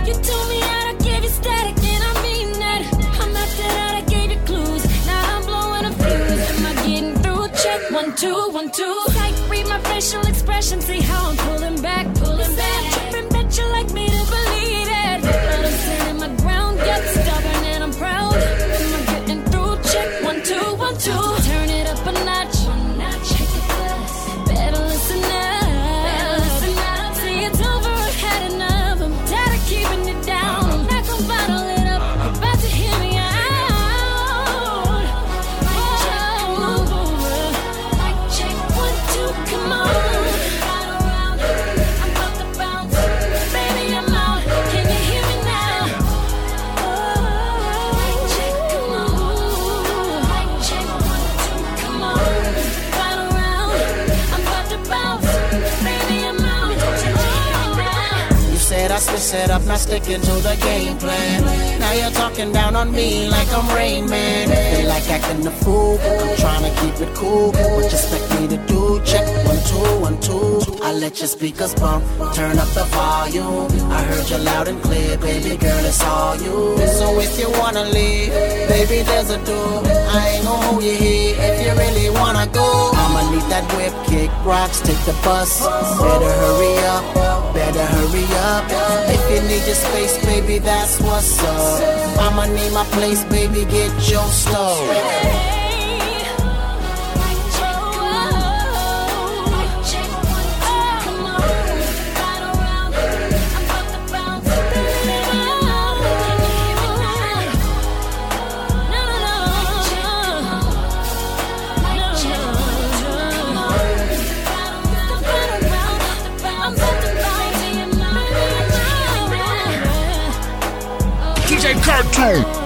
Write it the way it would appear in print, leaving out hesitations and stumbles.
You told me out, I gave you static, and I mean that. I'm after that, I gave you clues. Now I'm blowing a fuse. Am I getting through? Check 1, 2, 1, 2. Like, read my facial expression, see how I'm pulling back, pulling back. Tripping, bet you like me to believe it. But I'm standing my ground, get stubborn and I'm proud. Am I getting through? Check 1, 2, 1, 2. Turn it up a notch, one notch. Better listen up. See, it's over, I've had enough. I'm tired of keeping it down. I'm not gonna bottle it up. You're about to hear me out. Mic check 1, 2, come on. I'm about to bounce. Baby, I'm out. Can you hear me now? Mic check, come on. Mic check 1, 2, come on. Final round. I'm about to bounce. Baby, I'm out. Can you hear me now? You said I switched it up, not sticking to the game plan. Now you're talking down on me like I'm Rain Man. They like acting the fool, I'm trying to keep it cool. What you expect me to do? Check 1, 2, 1, 2. I let your speakers bump, turn up the volume. I heard you loud and clear, baby girl, it's all you. So if you wanna leave, baby, there's a door. I ain't gon' hold you here if you really wanna go. I'ma need that whip kick, rocks, take the bus. Better hurry up, better hurry up. If you need your space, baby, that's what's up. I'ma need my place, baby, get your stuff. DJ Cartoon.